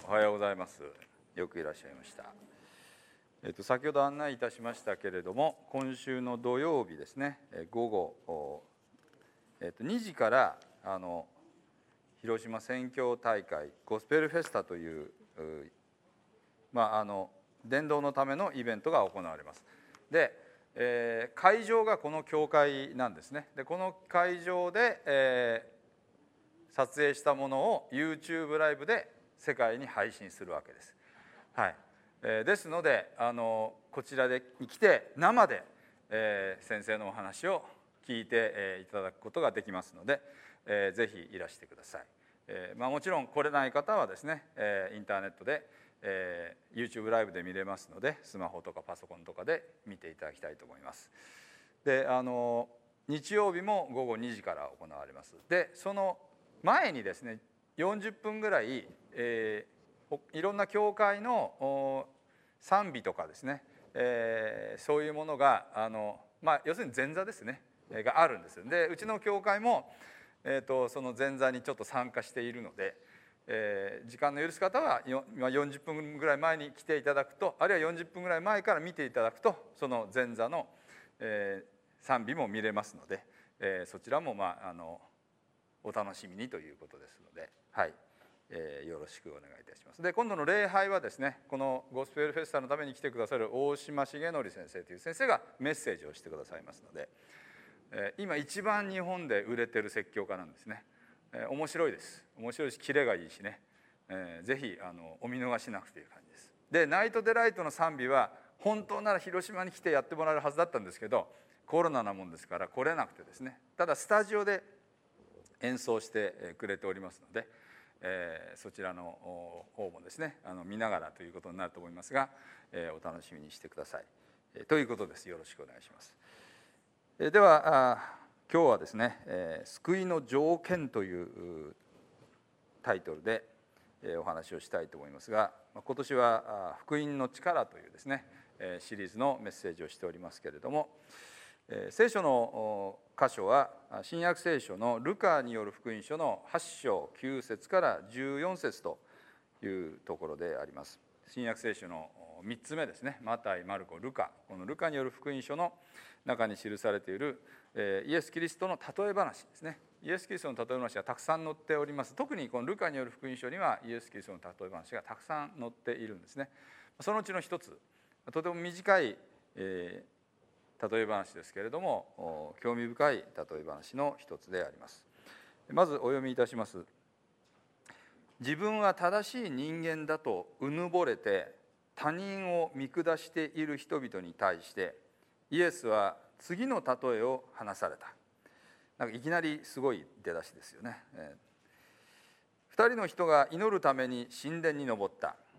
おはようございます。よくいらっしゃいました。先ほど案内いたしましたけれども、今週の土曜日ですね、午後2時から広島宣教大会ゴスペルフェスタという伝道のためのイベントが行われます。で、会場がこの教会なんですね。でこの会場で、撮影したものを YouTube ライブで世界に配信するわけです。はい。ですのでこちらで来て生で、先生のお話を聞いて、いただくことができますので、ぜひいらしてください。もちろん来れない方はですね、インターネットで、YouTube ライブで見れますので、スマホとかパソコンとかで見ていただきたいと思います。で日曜日も午後2時から行われます。でその前にですね40分ぐらい、いろんな教会の賛美とかですね、そういうものが要するに前座ですねがあるんです。でうちの教会も、その前座にちょっと参加しているので、時間の許す方は40分ぐらい前に来ていただくと、あるいは40分ぐらい前から見ていただくと、その前座の、賛美も見れますので、そちらもお楽しみにということですので、はい、よろしくお願いいたします。で今度の礼拝はですね、このゴスペルフェスタのために来てくださる大島重則先生という先生がメッセージをしてくださいますので、今一番日本で売れてる説教家なんですね。面白いです。面白いしキレがいいしね、ぜひお見逃しなくという感じです。でナイトデライトの賛美は本当なら広島に来てやってもらえるはずだったんですけど、コロナなもんですから来れなくてですね、ただスタジオで演奏してくれておりますので、そちらの方もですね見ながらということになると思いますが、お楽しみにしてください、ということです。よろしくお願いします。では今日はですね「救いの条件」というタイトルでお話をしたいと思いますが、今年は「福音の力」というですねシリーズのメッセージをしておりますけれども、聖書の箇所は新約聖書のルカによる福音書の8章9節から14節というところであります。新約聖書の3つ目ですね、マタイ、マルコ、ルカ。このルカによる福音書の中に記されているイエス・キリストの例え話ですね。イエス・キリストの例え話がたくさん載っております。特にこのルカによる福音書にはイエス・キリストの例え話がたくさん載っているんですね。そのうちの一つ、とても短い例え話ですけれども、興味深い例え話の一つであります。まずお読みいたします。自分は正しい人間だとうぬぼれて他人を見下している人々に対してイエスは次の例えを話された。なんかいきなりすごい出だしですよね。2人の人が祈るために神殿に登った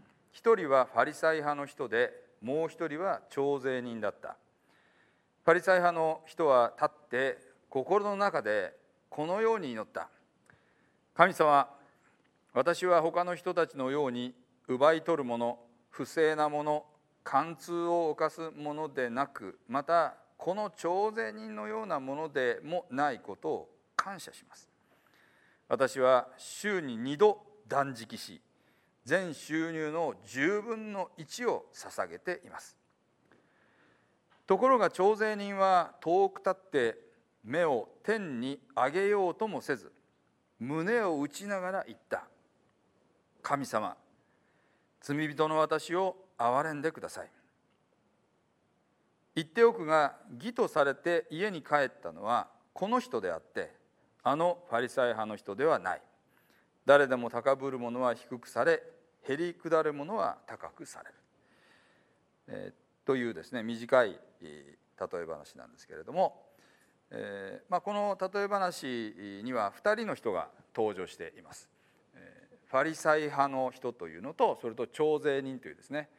。1人はファリサイ派の人で、もう1人は徴税人だった。ファリサイ派の人は立って心の中でこのように祈った。神様、私は他の人たちのように奪い取るもの、不正なもの、貫通を犯すものでなく、またこの徴税人のようなものでもないことを感謝します。私は週に2度断食し、全収入の10分の1を捧げています。ところが徴税人は遠く立って目を天に上げようともせず、胸を打ちながら言った。神様、罪人の私を憐れんでください。言っておくが、義とされて家に帰ったのはこの人であって、あのファリサイ派の人ではない。誰でも高ぶる者は低くされ、へりくだる者は高くされる。というですね、短い例え話なんですけれども、この例え話には2人の人が登場しています。ファリサイ派の人というのと、それと徴税人というですね、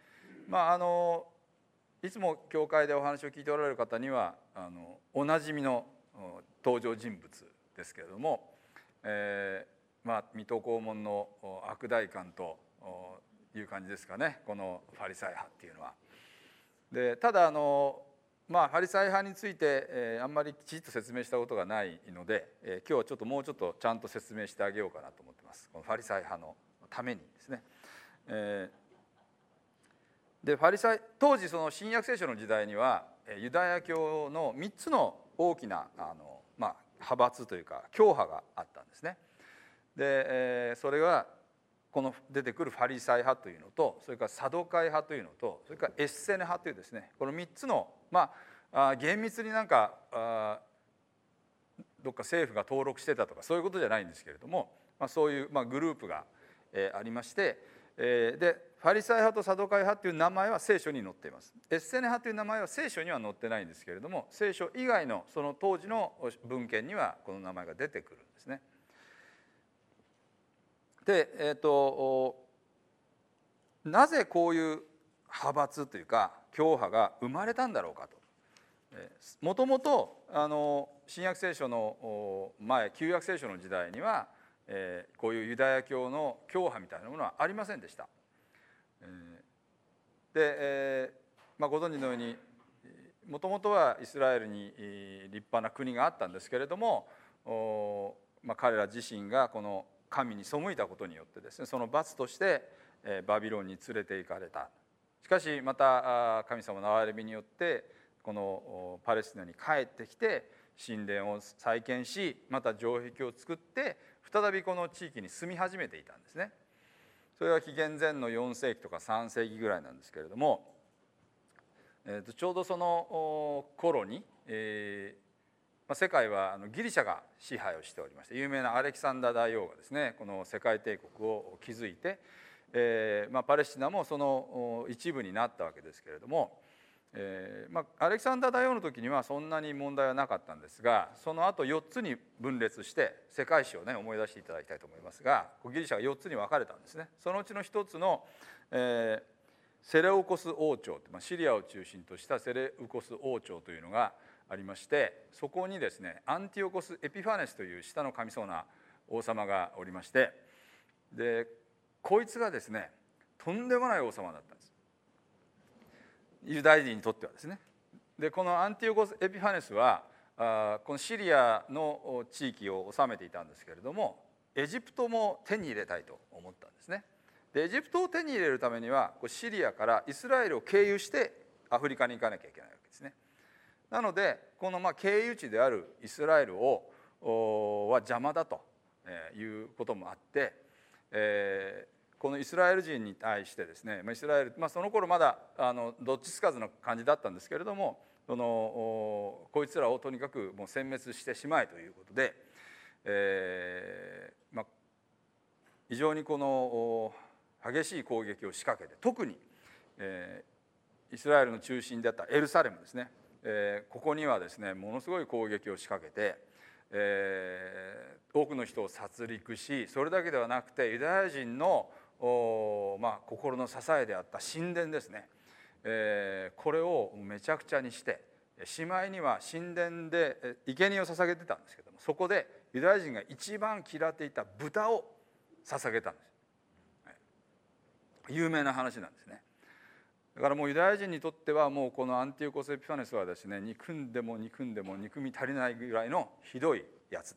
いつも教会でお話を聞いておられる方にはおなじみの登場人物ですけれども、水戸黄門の悪代官という感じですかね、このファリサイ派っていうのは。でただファリサイ派についてあんまりきちっと説明したことがないので、今日はもうちょっとちゃんと説明してあげようかなと思ってます。このファリサイ派のためにですね。 でファリサイ当時その新約聖書の時代にはユダヤ教の3つの大きな派閥というか教派があったんですね。でそれはこの出てくるファリサイ派というのと、それからサドカイ派というのと、それからエッセネ派というですね、この3つの厳密になんかどっか政府が登録してたとかそういうことじゃないんですけれども、そういうグループがありまして、でファリサイ派とサドカイ派という名前は聖書に載っています。エッセネ派という名前は聖書には載ってないんですけれども、聖書以外のその当時の文献にはこの名前が出てくるんですね。で、なぜこういう派閥というか教派が生まれたんだろうかと。もともと新約聖書の前、旧約聖書の時代にはこういうユダヤ教の教派みたいなものはありませんでした。で、ご存知のようにもともとはイスラエルに立派な国があったんですけれども、彼ら自身がこの神に背いたことによってですね、その罰としてバビロンに連れて行かれた。しかしまた神様の憐れみによってこのパレスチナに帰ってきて神殿を再建し、また城壁を作って再びこの地域に住み始めていたんですね。それは紀元前の4世紀とか3世紀ぐらいなんですけれども、ちょうどその頃に、世界はギリシャが支配をしておりまして、有名なアレキサンダー大王がですねこの世界帝国を築いて、パレスチナもその一部になったわけですけれども、アレキサンダー大王の時にはそんなに問題はなかったんですが、その後4つに分裂して世界史をね思い出していただきたいと思いますが、ギリシャが4つに分かれたんですね。そのうちの1つの、セレウコス王朝、シリアを中心としたセレウコス王朝というのがありまして、そこにですねアンティオコス・エピファネスという下の神そうな王様がおりまして、でこいつがですねとんでもない王様だったんです、ユダヤ人にとってはですね。でこのアンティオコス・エピファネスはこのシリアの地域を治めていたんですけれども、エジプトも手に入れたいと思ったんですね。でエジプトを手に入れるためにはシリアからイスラエルを経由してアフリカに行かなきゃいけないわけですね。なのでこの経由地であるイスラエルは邪魔だということもあって、このイスラエル人に対してですね、イスラエル、その頃まだどっちつかずの感じだったんですけれども、こいつらをとにかくもう殲滅してしまえということで、非常にこの激しい攻撃を仕掛けて、特に、イスラエルの中心であったエルサレムですね、ここにはですねものすごい攻撃を仕掛けて、多くの人を殺戮し、それだけではなくてユダヤ人の心の支えであった神殿ですね、これをめちゃくちゃにして、しまいには神殿で生贄を捧げてたんですけども、そこでユダヤ人が一番嫌っていた豚を捧げたんです。有名な話なんですね。だからもうユダヤ人にとってはもうこのアンティオコス・エピファネスはですね、憎んでも憎んでも憎み足りないぐらいのひどいやつ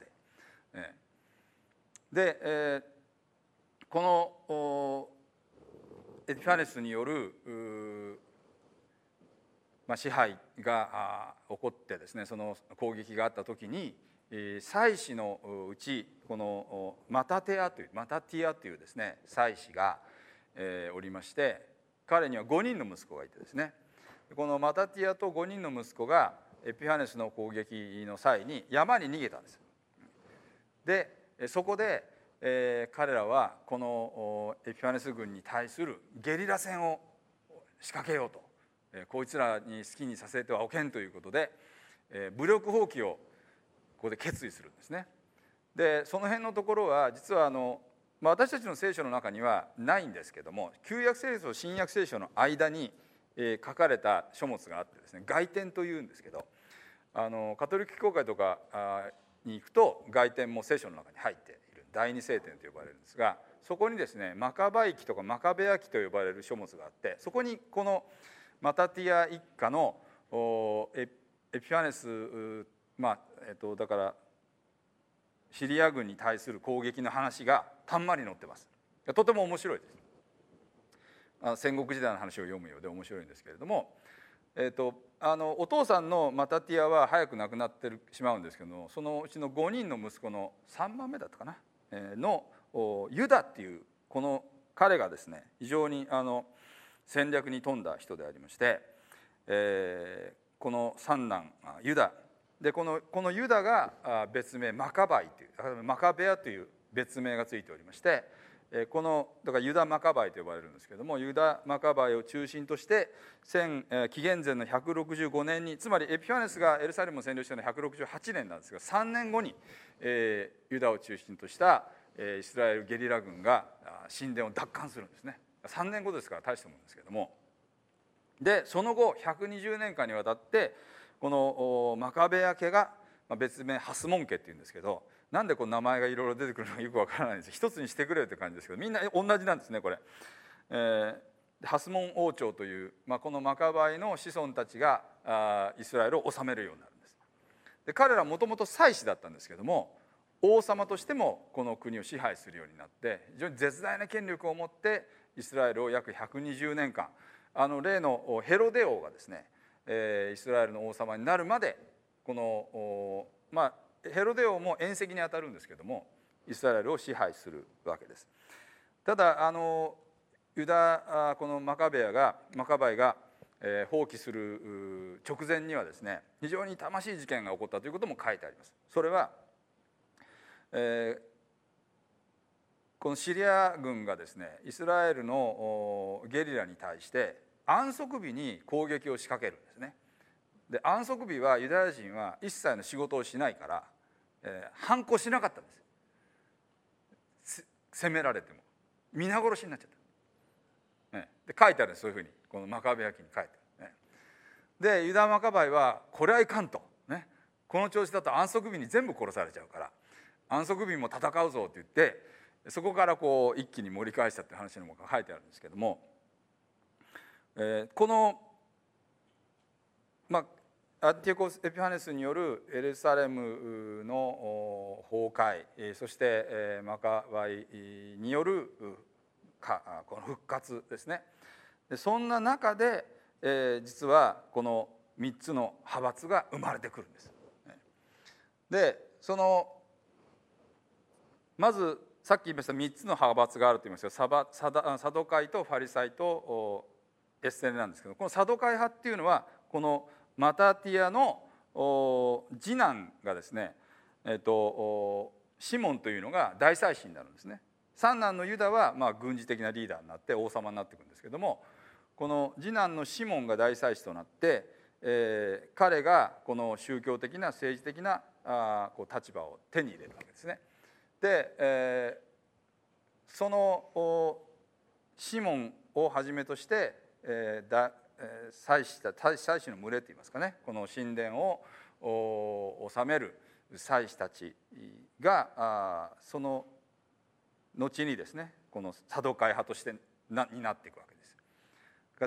で、このエピファネスによる支配が起こってですね、その攻撃があった時に祭司のうちこのマタティアというですね祭司がおりまして、彼には5人の息子がいてですね、このマタティアと5人の息子がエピファネスの攻撃の際に山に逃げたんです。でそこで彼らはこのエピファネス軍に対するゲリラ戦を仕掛けようと、こいつらに好きにさせてはおけんということで武力蜂起をここで決意するんですね。でその辺のところは実は私たちの聖書の中にはないんですけども、旧約聖書と新約聖書の間に書かれた書物があってですね、外典というんですけど、カトリック教会とかに行くと外典も聖書の中に入っている第二聖典と呼ばれるんですが、そこにですねマカバイ記とかマカベア記と呼ばれる書物があって、そこにこのマタティア一家のエピファネス、だからシリア軍に対する攻撃の話がたんまり載ってます。とても面白いです。 戦国時代の話を読むようで面白いんですけれども、お父さんのマタティアは早く亡くなってしまうんですけども、そのうちの5人の息子の3番目だったかな、のユダっていうこの彼がですね、非常に戦略に富んだ人でありまして、この三男ユダで、このユダが別名マカバイというマカベアという別名がついておりまして、このだからユダ・マカバイと呼ばれるんですけれども、ユダ・マカバイを中心として紀元前の165年に、つまりエピファネスがエルサレムを占領したのは168年なんですが、3年後にユダを中心としたイスラエルゲリラ軍が神殿を奪還するんですね。3年後ですから大したものですけれども、でその後120年間にわたってこのマカベア家が別名ハスモン家っていうんですけど、なんでこの名前がいろいろ出てくるのかよくわからないんです。一つにしてくれって感じですけど、みんな同じなんですねこれ。ハスモン王朝という、このマカバイの子孫たちがイスラエルを治めるようになるんです。で彼らはもともと祭司だったんですけども、王様としてもこの国を支配するようになって、非常に絶大な権力を持ってイスラエルを約120年間、例のヘロデ王がですね、イスラエルの王様になるまで、このヘロデ王も縁戚にあたるんですけども、イスラエルを支配するわけです。ただこのマカバイが放棄する直前にはですね、非常に痛ましい事件が起こったということも書いてあります。それは、このシリア軍がですね、イスラエルのゲリラに対して安息日に攻撃を仕掛けるんですね。で安息日はユダヤ人は一切の仕事をしないから、反抗しなかったんです。攻められても皆殺しになっちゃった、で書いてあるんです。そういうふうにこのマカベア記に書いてある、でユダマカバイはこれはいかんと、この調子だと安息日に全部殺されちゃうから安息日も戦うぞって言って、そこからこう一気に盛り返したって話も書いてあるんですけども、このアンティオコス・エピファネスによるエルサレムの崩壊、そしてマカバイによるこの復活ですね。でそんな中で、実はこの3つの派閥が生まれてくるんです。でまずさっき言いました3つの派閥があると言いましたが、サドカイとファリサイとエッセネなんですけど、このサドカイ派っていうのはこのマタティアの次男がですね、シモンというのが大祭司になるんですね。三男のユダは軍事的なリーダーになって王様になっていくんですけども、この次男のシモンが大祭司となって、彼がこの宗教的な政治的な立場を手に入れるわけですね。で、そのシモンをはじめとして、祭司の群れといいますかね、この神殿を治める祭司たちがその後にですね、このサドカイ派としてになっていくわけです。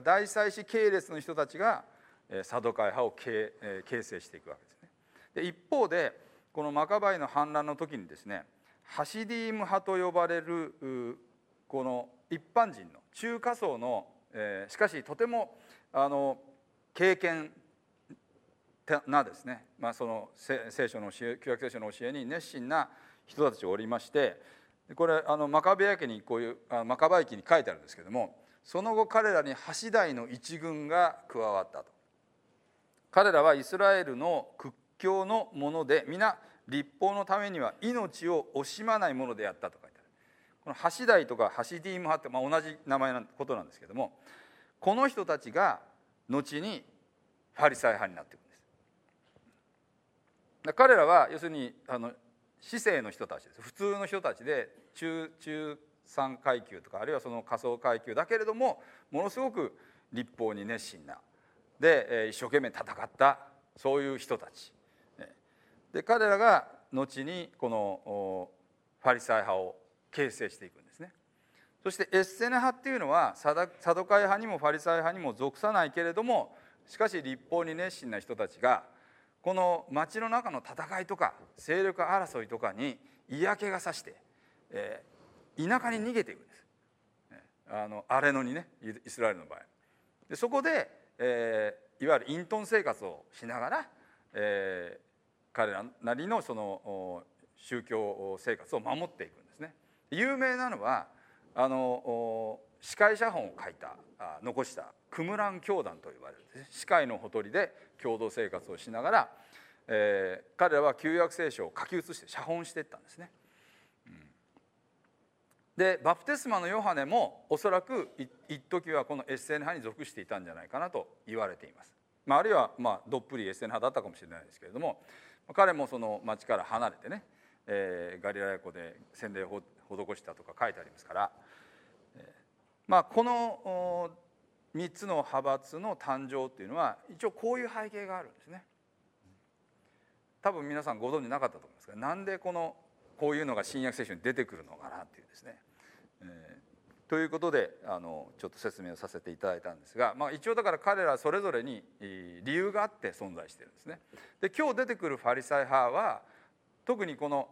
大祭司系列の人たちがサドカイ派を形成していくわけですね。で一方でこのマカバイの反乱の時にですね、ハシディーム派と呼ばれるこの一般人の中華層の、しかしとても敬虔なですね、その聖書の教え、旧約聖書の教えに熱心な人たちがおりまして、これマカベア記にこういうマカバイ記に書いてあるんですけども、その後彼らにハシダイの一軍が加わったと。彼らはイスラエルの屈強のもので、皆立法のためには命を惜しまないものであったと書いてある。このハシダイとかハシディーム派って、同じ名前のことなんですけども、この人たちが後にファリサイ派になっていくんです。彼らは要するに市井の人たちです。普通の人たちで中産階級とか、あるいはその下層階級だけれども、ものすごく立法に熱心なで一生懸命戦ったそういう人たちで、彼らが後にこのファリサイ派を形成していくんですね。そしてエッセネ派っていうのはサドカイ派にもファリサイ派にも属さないけれども、しかし立法に熱心な人たちがこの町の中の戦いとか勢力争いとかに嫌気がさして、田舎に逃げていくんです。 荒れ野にね、イスラエルの場合で、そこで、いわゆる隠遁生活をしながら、彼らなりのその宗教生活を守っていくんですね。有名なのは司会写本を書いた残したクムラン教団と呼ばれるですね、司会のほとりで共同生活をしながら、彼らは旧約聖書を書き写して写本していったんですね。でバプテスマのヨハネもおそらく一時はこのエッセン派に属していたんじゃないかなと言われています。あるいはどっぷりエッセン派だったかもしれないですけれども、彼もその町から離れてね、ガリラヤ湖で洗礼を施したとか書いてありますから、この3つの派閥の誕生っていうのは一応こういう背景があるんですね。多分皆さんご存じなかったと思いますが、なんでこういうのが新約聖書に出てくるのかなっていうですね、ということでちょっと説明をさせていただいたんですが、一応だから彼らそれぞれに理由があって存在しているんですね。で今日出てくるファリサイ派は特にこの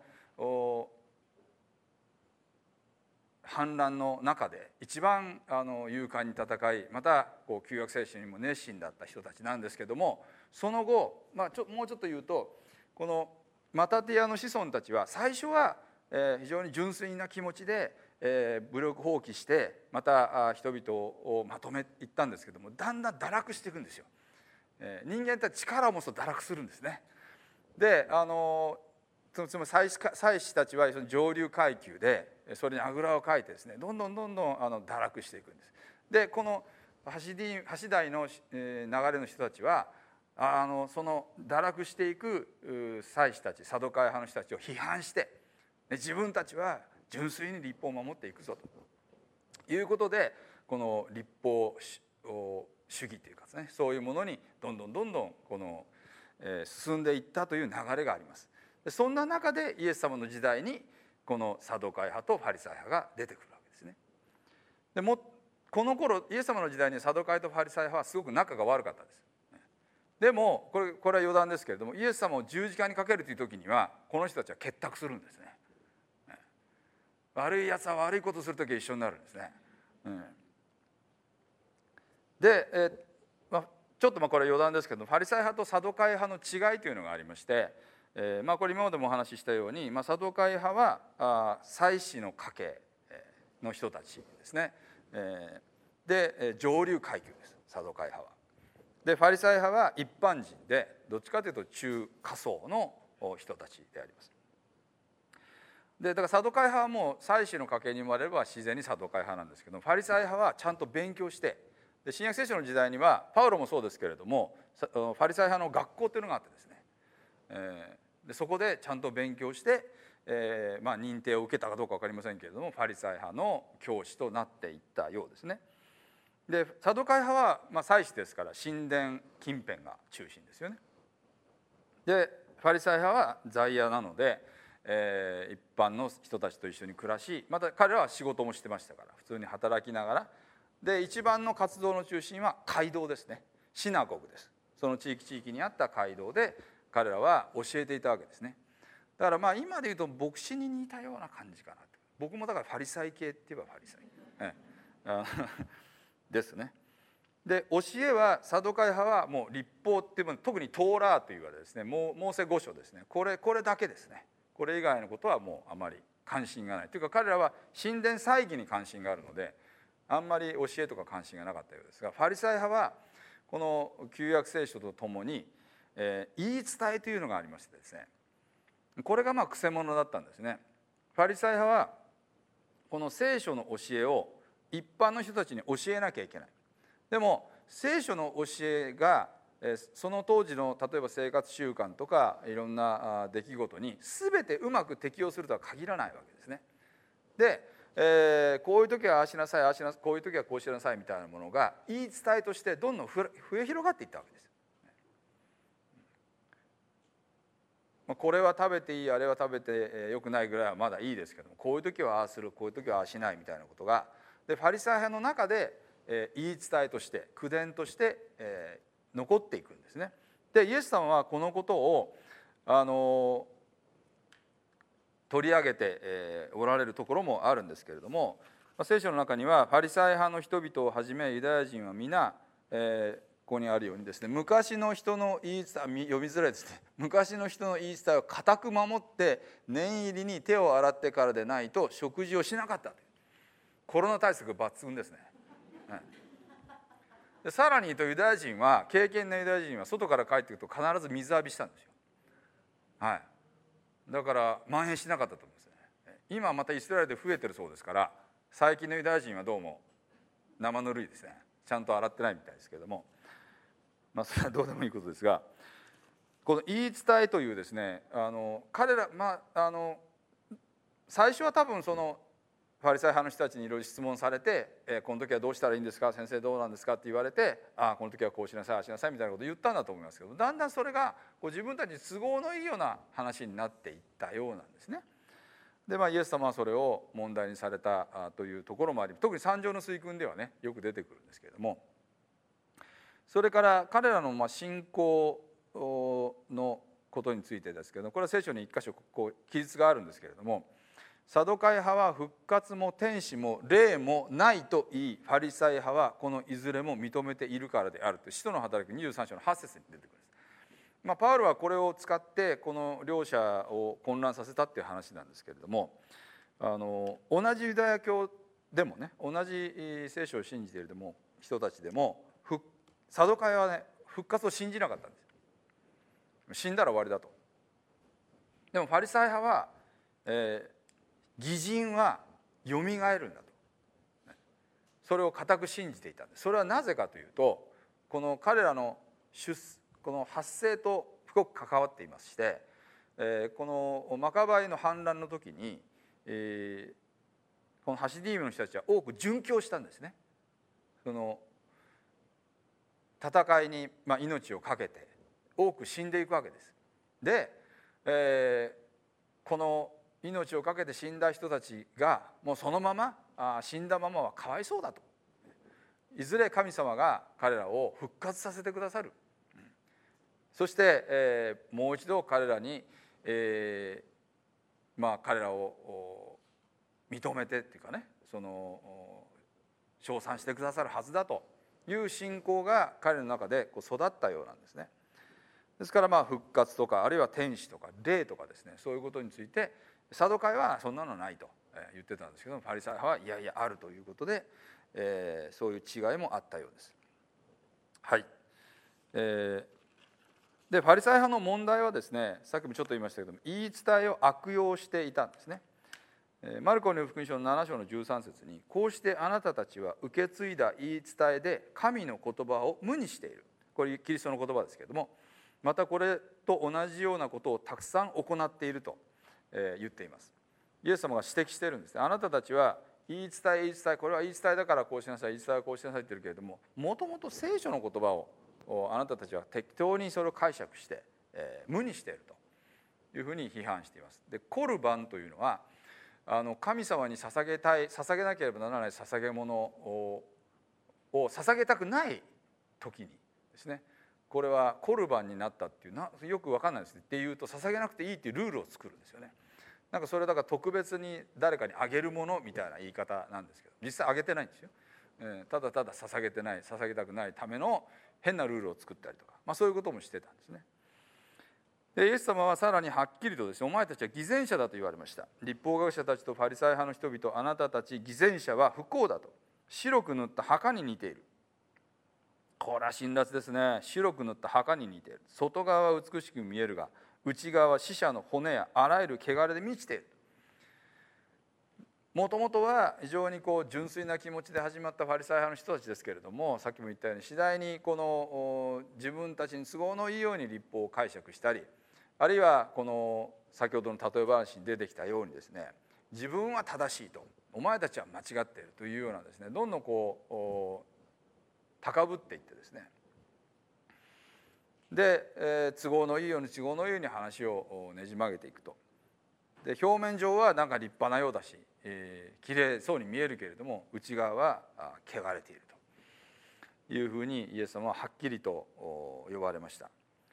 反乱の中で一番勇敢に戦い、また旧約聖書にも熱心だった人たちなんですけども、その後、もうちょっと言うと、このマタティアの子孫たちは最初は非常に純粋な気持ちで武力放棄してまた人々をまとめていったんですけども、だんだん堕落していくんですよ。人間って力を持つと堕落するんですね。でつまり祭司たちは上流階級でそれにあぐらをかいてですね、どんどん堕落していくんです。でこの橋台の流れの人たちはその堕落していく祭司たち、サドカイ派の人たちを批判して、自分たちは純粋に律法を守っていくぞということで、この律法主義というかですね、そういうものにどんどんこの進んでいったという流れがあります。そんな中でイエス様の時代にこのサドカイ派とファリサイ派が出てくるわけですね。でもこの頃イエス様の時代にサドカイとファリサイ派はすごく仲が悪かったです。でもこれは余談ですけれども、イエス様を十字架にかけるという時にはこの人たちは結託するんですね。悪いやつは悪いことする時は一緒になるんですね。で、ちょっとこれ余談ですけど、ファリサイ派とサドカイ派の違いというのがありまして、これ今までもお話ししたように、サドカイ派は祭司の家系の人たちですね。で上流階級です、サドカイ派は。でファリサイ派は一般人で、どっちかというと中下層の人たちであります。でだからサドカイ派はもう祭司の家系に生まれれば自然にサドカイ派なんですけど、ファリサイ派はちゃんと勉強して、で新約聖書の時代にはパウロもそうですけれども、ファリサイ派の学校っていうのがあってですね、でそこでちゃんと勉強して、認定を受けたかどうか分かりませんけれども、ファリサイ派の教師となっていったようですね。でサドカイ派は祭司ですから神殿近辺が中心ですよね。でファリサイ派は在野なので、一般の人たちと一緒に暮らし、また彼らは仕事もしてましたから普通に働きながら、で一番の活動の中心は街道ですね、シナゴグです。その地域にあった街道で彼らは教えていたわけですね。だから今でいうと牧師に似たような感じかなと。僕もだからファリサイ系って言えばファリサイ、ですね。で教えはサドカイ派はもう律法っていうもの、特にトーラーというわれですね、モーセ5書ですね、これだけですね。これ以外のことはもうあまり関心がないというか、彼らは神殿祭儀に関心があるのであんまり教えとか関心がなかったようですが、ファリサイ派はこの旧約聖書とともに、言い伝えというのがありましてですね、これがくせ者だったんですね。ファリサイ派はこの聖書の教えを一般の人たちに教えなきゃいけない。でも聖書の教えがその当時の例えば生活習慣とかいろんな出来事に全てうまく適応するとは限らないわけですね。で、こういう時はああしなさい、ああしなさい、こういう時はこうしなさいみたいなものが言い伝えとしてどんどん増え広がっていったわけです。これは食べていい、あれは食べてよくないぐらいはまだいいですけども、こういう時はああする、こういう時はああしないみたいなことがでファリサイ派の中で言い伝えとして口伝として残っていくんですね。でイエス様はこのことを取り上げておられるところもあるんですけれども、 聖書の中にはパリサイ派の人々をはじめユダヤ人は皆、ここにあるようにですね、昔の人の言い伝え、読みづらいですね、昔の人の言い伝えを固く守って念入りに手を洗ってからでないと食事をしなかった。コロナ対策抜群ですね。でさらに言うとユダヤ人は、敬虔なユダヤ人は外から帰ってくると必ず水浴びしたんですよ。はい、だから蔓延しなかったと思うんですね。今またイスラエルで増えてるそうですから、最近のユダヤ人はどうも生ぬるいですね。ちゃんと洗ってないみたいですけれども、それはどうでもいいことですが、この言い伝えというですね、彼ら、最初は多分そのファリサイ派の人たちにいろいろ質問されて、この時はどうしたらいいんですか、先生どうなんですかって言われて、この時はこうしなさいああしなさいみたいなことを言ったんだと思いますけど、だんだんそれが自分たちに都合のいいような話になっていったようなんですね。でイエス様はそれを問題にされたというところもあり、特に三条の水訓ではねよく出てくるんですけれども、それから彼らの信仰のことについてですけど、これは聖書に一箇所記述があるんですけれども、サドカイ派は復活も天使も霊もないと言い、ファリサイ派はこのいずれも認めているからであると、使徒の働き23章の8節に出てくるんです。パウロはこれを使ってこの両者を混乱させたっていう話なんですけれども、同じユダヤ教でもね、同じ聖書を信じている人たちでも、サドカイはね復活を信じなかったんです。死んだら終わりだと。でもファリサイ派は、義人はよみがえるんだと、それを固く信じていたんです。それはなぜかというと、この彼らのこの発生と深く関わっていまして、このマカバイの反乱の時に、このハシディームの人たちは多く殉教したんですね。その戦いに命を懸けて多く死んでいくわけです。で、この命を懸けて死んだ人たちがもうそのまま死んだままはかわいそうだと、いずれ神様が彼らを復活させてくださる、そして、もう一度彼らに、彼らを認めてっていうかね、その称賛してくださるはずだという信仰が彼の中で育ったようなんですね。ですから復活とか、あるいは天使とか霊とかですね、そういうことについてサドカイはそんなのないと言ってたんですけど、ファリサイ派はいやいやあるということで、そういう違いもあったようです。はい。でファリサイ派の問題はですね、さっきもちょっと言いましたけども、言い伝えを悪用していたんですね。マルコの福音書の7章の13節に、こうしてあなたたちは受け継いだ言い伝えで神の言葉を無にしている。これキリストの言葉ですけれども、またこれと同じようなことをたくさん行っていると言っています。イエス様が指摘しているんですね。あなたたちは言い伝え、これは言い伝えだからこうしなさい、言い伝えはこうしなさいって言ってるけれども、もともと聖書の言葉をあなたたちは適当にそれを解釈して、無にしているというふうに批判しています。でコルバンというのは神様に捧げなければならない捧げ物を捧げたくない時にですね、これはコルバンになったっていうよく分かんないですっていうと、捧げなくていいっていうルールを作るんですよね。なんかそれだから特別に誰かにあげるものみたいな言い方なんですけど、実際あげてないんですよ。ただただ捧げたくないための変なルールを作ったりとか、そういうこともしてたんですね。でイエス様はさらにはっきりとですね、お前たちは偽善者だと言われました。律法学者たちとファリサイ派の人々、あなたたち偽善者は不幸だと、白く塗った墓に似ている。これは辛辣ですね。白く塗った墓に似ている。外側は美しく見えるが、内側は死者の骨やあらゆる汚れで満ちている。もともとは非常に純粋な気持ちで始まったファリサイ派の人たちですけれども、さっきも言ったように次第にこの自分たちに都合のいいように律法を解釈したり、あるいはこの先ほどの例え話に出てきたようにですね、自分は正しいと、お前たちは間違っているというようなですね、どんどん高ぶっていってですね、で、都合のいいように話をねじ曲げていくと。で表面上はなんか立派なようだし、きれいそうに見えるけれども、内側は汚れているというふうにイエス様ははっきりと呼ばれました。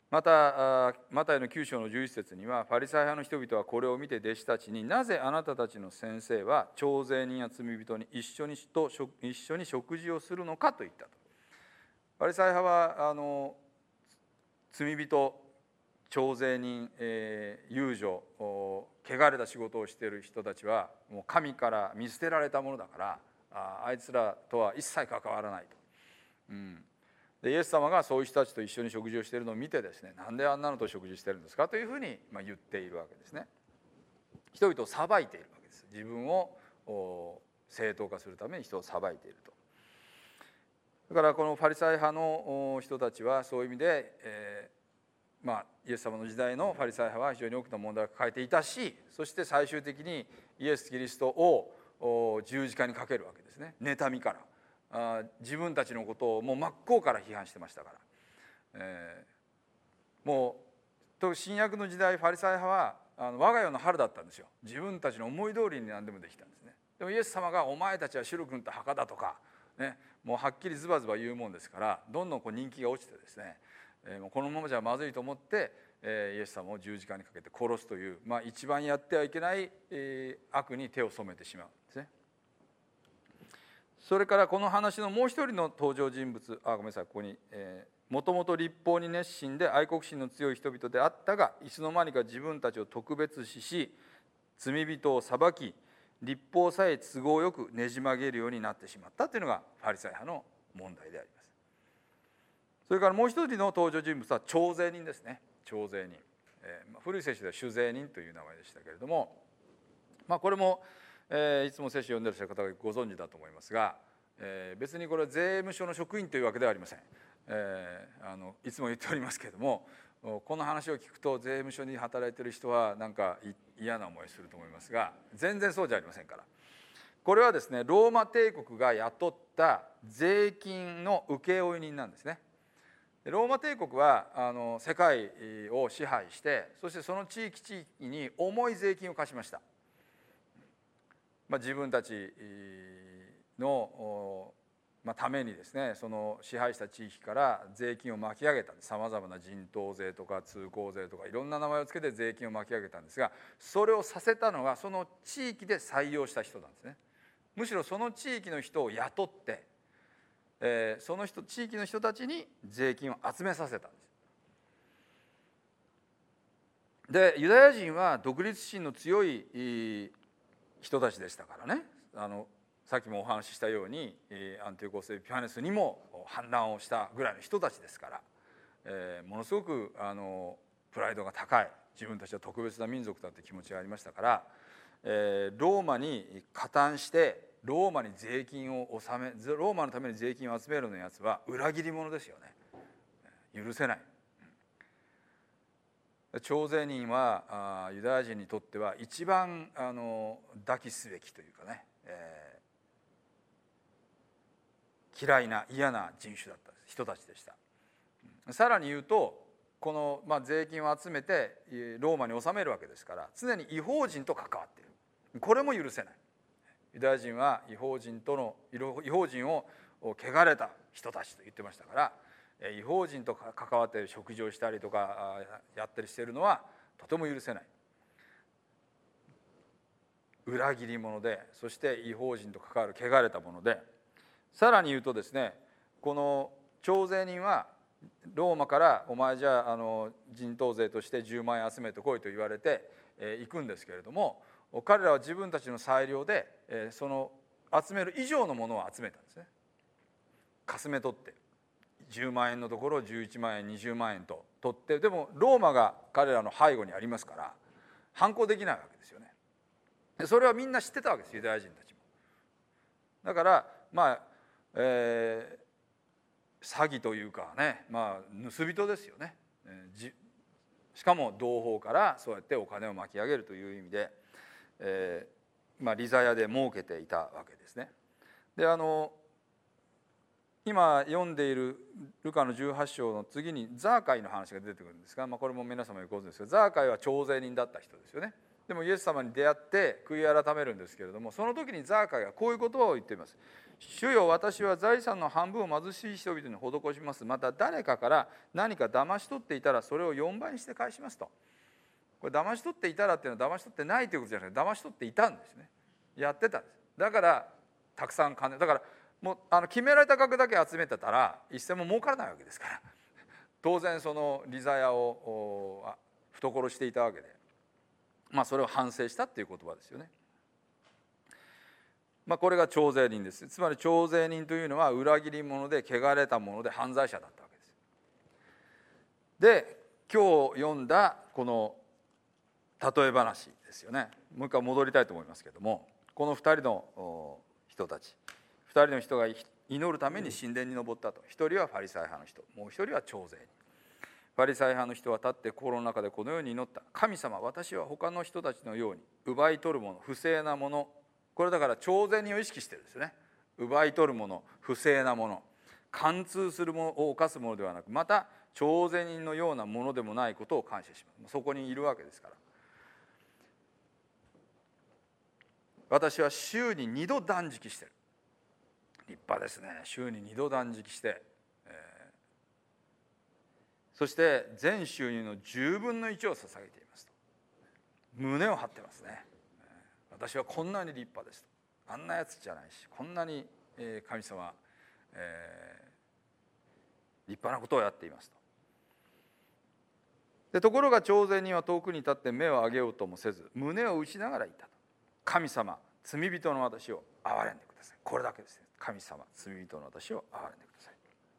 またマタイの9章の11節には、パリサイ派の人々はこれを見て弟子たちに、なぜあなたたちの先生は徴税人や罪人に一緒に食事をするのかと言ったと。パリサイ派は罪人、徴税人、遊女、汚れた仕事をしている人たちはもう神から見捨てられたものだから、あいつらとは一切関わらないと。でイエス様がそういう人たちと一緒に食事をしているのを見てですね、なんであんなのと食事してるんですかというふうに言っているわけですね。人々を裁いているわけです。自分を正当化するために人を裁いていると。だからこのパリサイ派の人たちはそういう意味で、イエス様の時代のパリサイ派は非常に多くの問題を抱えていたし、そして最終的にイエス・キリストを十字架にかけるわけですね。妬みから。自分たちのことをもう真っ向から批判してましたから、もう新約の時代ファリサイ派は我が世の春だったんですよ。自分たちの思い通りに何でもできたんですね。でもイエス様がお前たちは白く塗った墓だとか、ね、もうはっきりズバズバ言うもんですから、どんどん人気が落ちてですね、もうこのままじゃまずいと思って、イエス様を十字架にかけて殺すという、一番やってはいけない、悪に手を染めてしまうんですね。それからこの話のもう一人の登場人物、ごめんなさい、ここに、もともと律法に熱心で愛国心の強い人々であったが、いつの間にか自分たちを特別視し、罪人を裁き、律法さえ都合よくねじ曲げるようになってしまったというのがファリサイ派の問題であります。それからもう一人の登場人物は徴税人ですね。徴税人、古い聖書では酒税人という名前でしたけれども、これもいつも聖書を読んでいらっしゃる方がご存知だと思いますが、別にこれは税務署の職員というわけではありません。いつも言っておりますけれども、この話を聞くと税務署に働いている人はなんか嫌な思いすると思いますが、全然そうじゃありませんから。これはですね、ローマ帝国が雇った税金の請負人なんですね。ローマ帝国は世界を支配して、そしてその地域に重い税金を課しました。自分たちのためにですね、その支配した地域から税金を巻き上げた。さまざまな人頭税とか通行税とかいろんな名前を付けて税金を巻き上げたんですが、それをさせたのはその地域で採用した人なんですね。むしろその地域の人を雇って、その地域の人たちに税金を集めさせたんです。でユダヤ人は独立心の強い人たちでしたからね、さっきもお話ししたようにアンティオコス・エピファネスにも反乱をしたぐらいの人たちですから、ものすごくプライドが高い、自分たちは特別な民族だという気持ちがありましたから、ローマに加担してローマに税金を納め、ローマのために税金を集めるようなやつは裏切り者ですよね。許せない。徴税人はユダヤ人にとっては一番抱きすべきというかね、嫌いな嫌な人種だった人たちでした。さらに言うと、この税金を集めてローマに納めるわけですから、常に異邦人と関わっている。これも許せない。ユダヤ人は異邦人を汚れた人たちと言ってましたから、異邦人と関わって食事をしたりとかやったりしているのはとても許せない。裏切り者で、そして異邦人と関わる汚れたもので、さらに言うとですね、この徴税人はローマからお前じゃあ人頭税として10万円集めてこいと言われて行くんですけれども、彼らは自分たちの裁量でその集める以上のものを集めたんですね。かすめ取って10万円のところを11万円20万円と取って、でもローマが彼らの背後にありますから反抗できないわけですよね。それはみんな知ってたわけです、ユダヤ人たちも。だから詐欺というかね、盗人ですよね。しかも同胞からそうやってお金を巻き上げるという意味で、利ざやで儲けていたわけですね。で今読んでいるルカの18章の次にザーカイの話が出てくるんですが、これも皆様よくご存知ですが、ザーカイは徴税人だった人ですよね。 でもイエス様に出会って悔い改めるんですけれども、その時にザーカイがこういう言葉を言っています。主よ、私は財産の半分を貧しい人々に施します。また誰かから何か騙し取っていたらそれを4倍にして返しますと。これ騙し取っていたらっていうのは騙し取ってないということじゃなくて、騙し取っていたんですね。やってたんです。だからたくさん金、だからもう決められた額だけ集めてたら一銭も儲からないわけですから、当然その利ざやを懐していたわけで、それを反省したっていう言葉ですよね。これが徴税人です。つまり徴税人というのは裏切り者で汚れた者で犯罪者だったわけです。で、今日読んだこの例え話ですよね。もう一回戻りたいと思いますけれども、この2人の人たち、2人の人が祈るために神殿に登ったと。1人はファリサイ派の人、もう1人は徴税人。ファリサイ派の人は立って心の中でこのように祈った。神様、私は他の人たちのように奪い取るもの、不正なもの、これだから徴税人を意識してるんですね。奪い取るもの、不正なもの、貫通するものを犯すものではなく、また徴税人のようなものでもないことを感謝します。そこにいるわけですから。私は週に2度断食してる。立派ですね。週に2度断食して、そして全収入の10分の1を捧げていますと。胸を張ってますね。私はこんなに立派ですと。あんなやつじゃないし、こんなに神様、立派なことをやっていますと。ところが徴税人は遠くに立って目を上げようともせず、胸を打ちながら言ったと。神様、罪人の私を憐れんでください。これだけですね。神様、罪人の私を憐れんでください。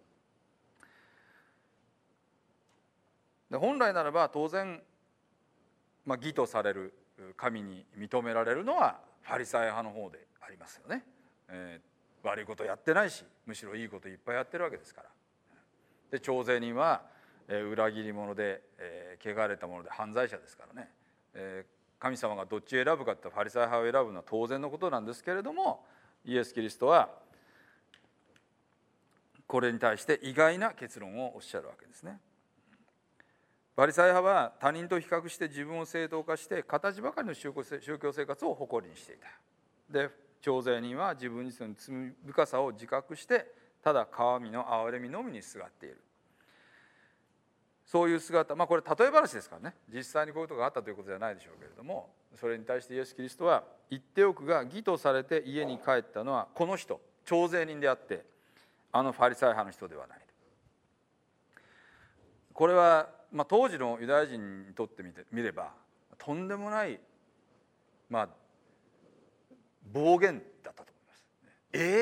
で、本来ならば当然、義とされる、神に認められるのはファリサイ派の方でありますよね。悪いことやってないし、むしろいいこといっぱいやってるわけですから。で、徴税人は裏切り者で、汚れた者で犯罪者ですからね。神様がどっちを選ぶかってファリサイ派を選ぶのは当然のことなんですけれども、イエス・キリストはこれに対して意外な結論をおっしゃるわけですね。ファリサイ派は他人と比較して自分を正当化して形ばかりの宗教生活を誇りにしていた。で、徴税人は自分自身の罪深さを自覚してただ神の憐れみのみにすがっている。そういう姿、これ例え話ですからね、実際にこういうことがあったということではないでしょうけれども、それに対してイエス・キリストは言っておくが、義とされて家に帰ったのはこの人、徴税人であって、ファリサイ派の人ではない。これは当時のユダヤ人にとってみればとんでもない暴言だったと思います。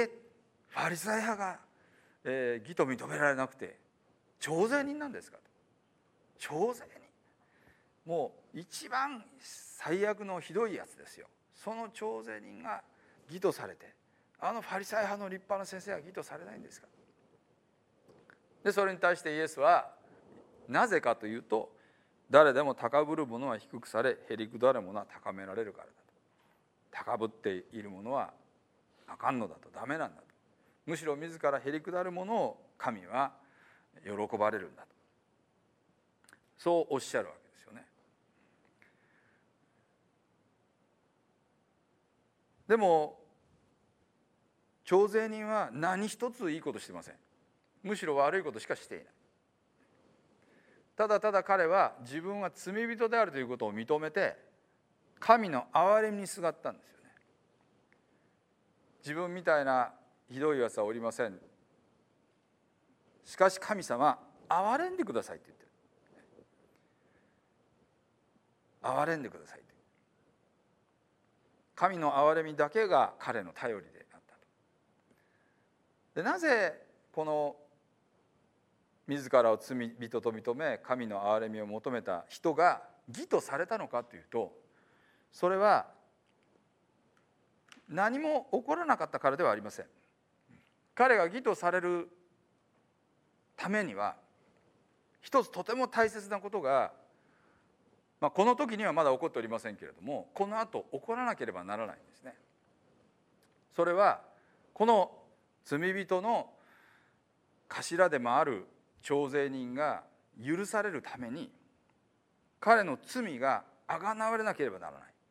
ファリサイ派が、義と認められなくて徴税人なんですかと。徴税人、もう一番最悪のひどいやつですよ。その徴税人が義とされて、ファリサイ派の立派な先生は義とされないんですか。で、それに対してイエスはなぜかというと、誰でも高ぶる者は低くされ、へりくだる者は高められるからだと。高ぶっている者はあかんのだと、ダメなんだと。むしろ自らへりくだる者を神は喜ばれるんだと、そうおっしゃるわけですよね。でも徴税人は何一ついいことしてません。むしろ悪いことしかしていない。ただただ彼は自分は罪人であるということを認めて神の憐れみにすがったんですよね。自分みたいなひどいやつはおりません。しかし神様、憐れんでくださいって言ってる。憐れんでくださいって。神の憐れみだけが彼の頼りであったと。で、なぜこの自らを罪人と認め神の憐れみを求めた人が義とされたのかというと、それは何も起こらなかったからではありません。彼が義とされるためには一つとても大切なことが、この時にはまだ起こっておりませんけれども、この後起こらなければならないんですね。それはこの罪人の頭でもある徴税人が許されるために彼の罪があがなわれなければならない。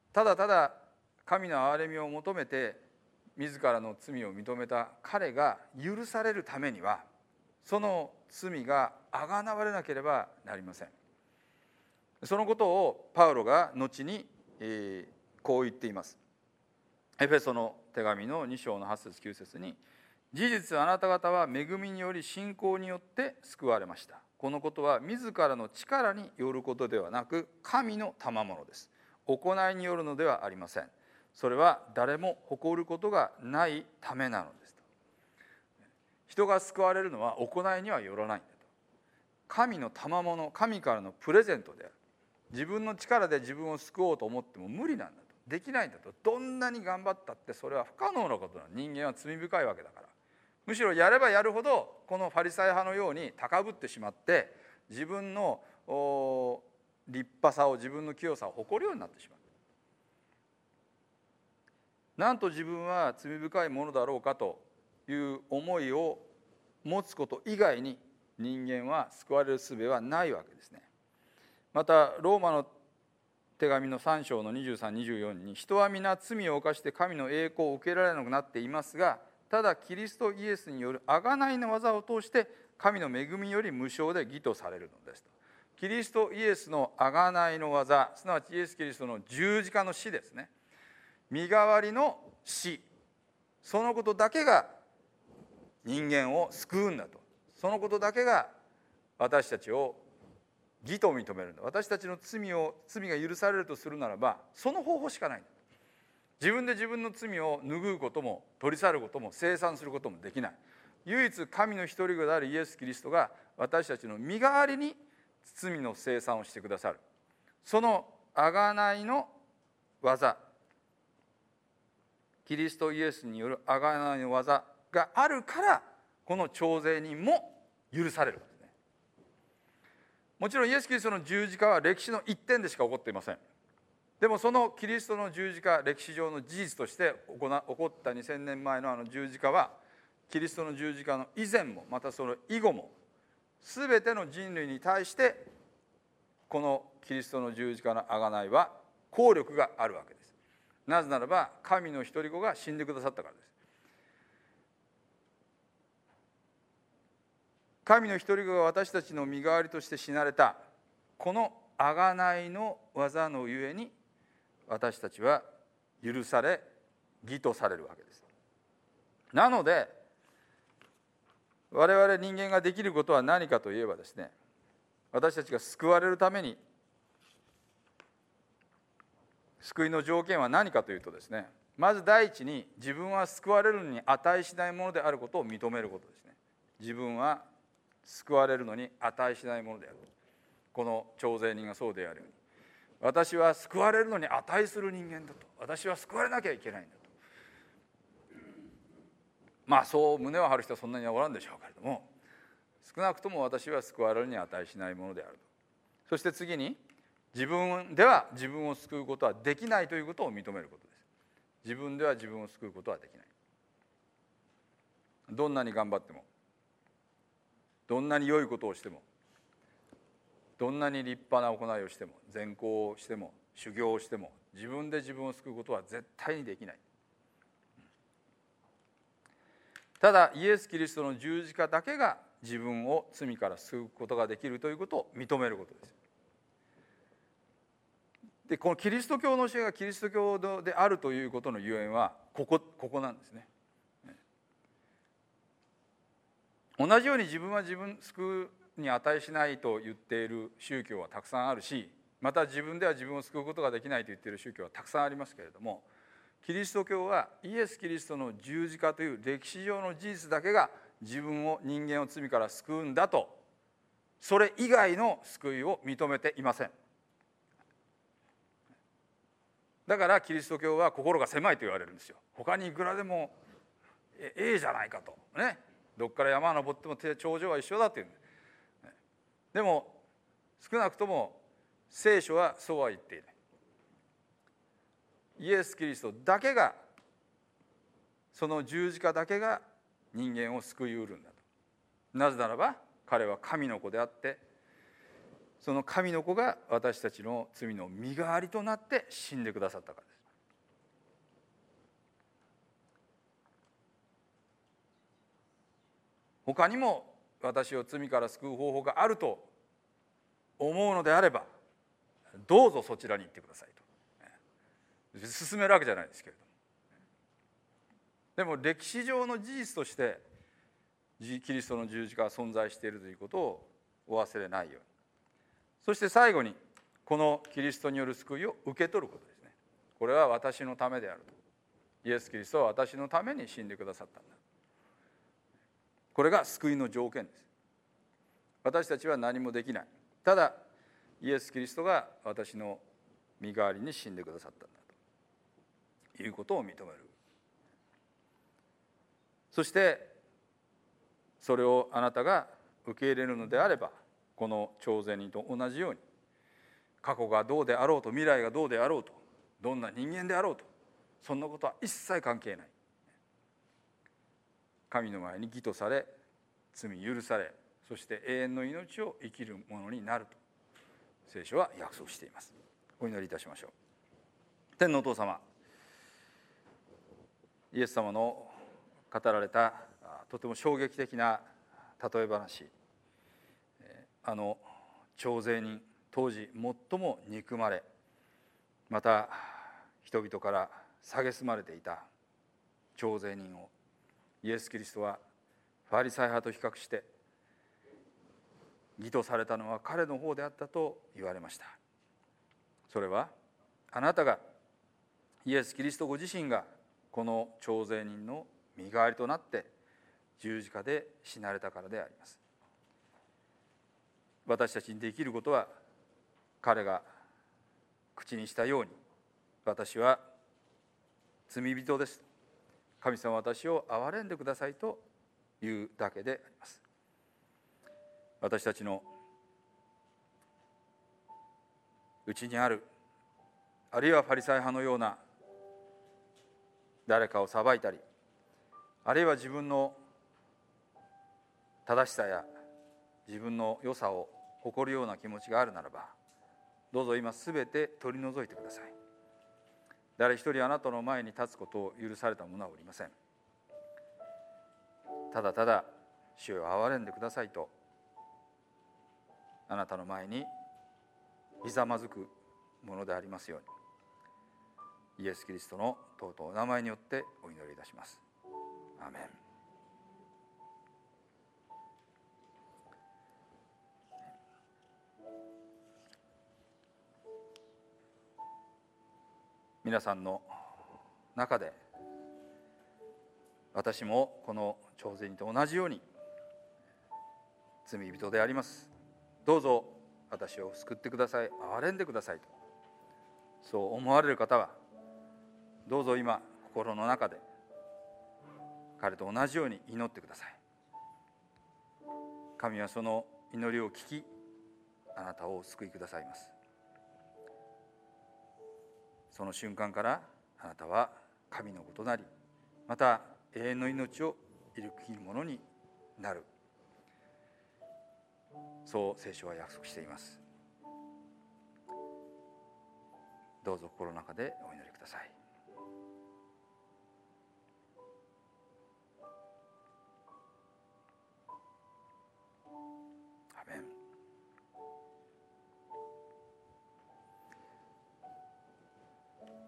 ただただ神の憐れみを求めて自らの罪を認めた彼が許されるためには、その罪があがなわれなければなりません。そのことをパウロが後にこう言っています。エフェソの手紙の2章の8節9節に、事実あなた方は恵みにより信仰によって救われました。このことは自らの力によることではなく、神の賜物です。行いによるのではありません。それは誰も誇ることがないためなのです。人が救われるのは行いにはよらないんだと。神の賜物、神からのプレゼントである。自分の力で自分を救おうと思っても無理なんだと。できないんだと。どんなに頑張ったってそれは不可能なことなの。人間は罪深いわけだから。むしろやればやるほどこのファリサイ派のように高ぶってしまって、自分の立派さを、自分の清さを誇るようになってしまう。なんと自分は罪深いものだろうかという思いを持つこと以外に人間は救われる術はないわけですね。またローマの手紙の3章の23、24に、人は皆罪を犯して神の栄光を受けられなくなっていますが、ただキリストイエスによる贖いの技を通して神の恵みより無償で義とされるのですと。キリストイエスの贖いの技、すなわちイエス・キリストの十字架の死ですね。身代わりの死、そのことだけが人間を救うんだと。そのことだけが私たちを義と認めるんだ。私たちの罪が許されるとするならば、その方法しかないんだ。自分で自分の罪を拭うことも取り去ることも清算することもできない。唯一神の一人子であるイエス・キリストが私たちの身代わりに罪の清算をしてくださる。その贖いの技、キリストイエスによる贖いの技があるから、この徴税人も許されるんですね。もちろんイエス・キリストの十字架は歴史の一点でしか起こっていません。でもそのキリストの十字架、歴史上の事実として起こった2000年前のあの十字架は、キリストの十字架の以前もまたその以後も全ての人類に対してこのキリストの十字架の贖いは効力があるわけです。なぜならば神の一人子が死んでくださったからです。神の一人子が私たちの身代わりとして死なれたこの贖いの技のゆえに、私たちは許され義とされるわけです。なので我々人間ができることは何かといえばですね、私たちが救われるために救いの条件は何かというとですね、まず第一に自分は救われるのに値しないものであることを認めることですね。自分は救われるのに値しないものである。この徴税人がそうであるように、私は救われるのに値する人間だと。私は救われなきゃいけないんだと。そう胸を張る人はそんなにはおらんでしょうけれども、少なくとも私は救われるに値しないものであると。そして次に、自分では自分を救うことはできないということを認めることです。自分では自分を救うことはできない。どんなに頑張っても、どんなに良いことをしても、どんなに立派な行いをしても、善行をしても、修行をしても、自分で自分を救うことは絶対にできない。ただイエス・キリストの十字架だけが自分を罪から救うことができるということを認めることです。でこのキリスト教の教えがキリスト教であるということのゆえんはここなんですね。同じように自分は自分救うに値しないと言っている宗教はたくさんあるし、また自分では自分を救うことができないと言っている宗教はたくさんありますけれども、キリスト教はイエス・キリストの十字架という歴史上の事実だけが自分を、人間を罪から救うんだと、それ以外の救いを認めていません。だからキリスト教は心が狭いと言われるんですよ。他にいくらでもええじゃないかとね、どっから山登っても頂上は一緒だっていう。でも少なくとも聖書はそうは言っていない。イエス・キリストだけが、その十字架だけが人間を救いうるんだと。なぜならば彼は神の子であって、 その神の子が私たちの罪の身代わりとなって死んでくださったからです。他にも私を罪から救う方法があると思うのであれば、どうぞそちらに行ってくださいと進めるわけじゃないですけれども、でも歴史上の事実としてキリストの十字架が存在しているということをお忘れないように。そして最後に、このキリストによる救いを受け取ることですね。これは私のためであると。イエス・キリストは私のために死んでくださったんだ。これが救いの条件です。私たちは何もできない。ただイエス・キリストが私の身代わりに死んでくださったんだということを認める。そしてそれをあなたが受け入れるのであれば、この徴税人と同じように、過去がどうであろうと、未来がどうであろうと、どんな人間であろうと、そんなことは一切関係ない。神の前に義とされ、罪許され、そして永遠の命を生きるものになると聖書は約束しています。お祈りいたしましょう。天のお父様、イエス様の語られたとても衝撃的な例え話、あの徴税人、当時最も憎まれ、また人々から蔑まれていた徴税人をイエス・キリストはファリサイ派と比較して義とされたのは彼の方であったと言われました。それはあなたがイエス・キリストご自身がこの徴税人の身代わりとなって十字架で死なれたからであります。私たちにできることは、彼が口にしたように、私は罪人です、神様私を憐れんでくださいというだけであります。私たちのうちにある、あるいはファリサイ派のような誰かを裁いたり、あるいは自分の正しさや自分の良さを誇るような気持ちがあるならば、どうぞ今すべて取り除いてください。誰一人あなたの前に立つことを許された者はおりません。ただただ主よ憐れんでくださいと、あなたの前にひざまずくものでありますように、イエス・キリストの尊いお名前によってお祈りいたします。アーメン。皆さんの中で、私もこの徴税人と同じように罪人であります。どうぞ私を救ってください、憐れんでくださいと、そう思われる方は、どうぞ今心の中で彼と同じように祈ってください。神はその祈りを聞き、あなたをお救いくださいます。その瞬間からあなたは神の子となり、また永遠の命を生きるものになる、そう聖書は約束しています。どうぞ心の中でお祈りください。アメン。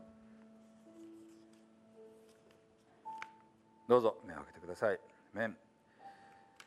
どうぞ目を開けてください。アメン。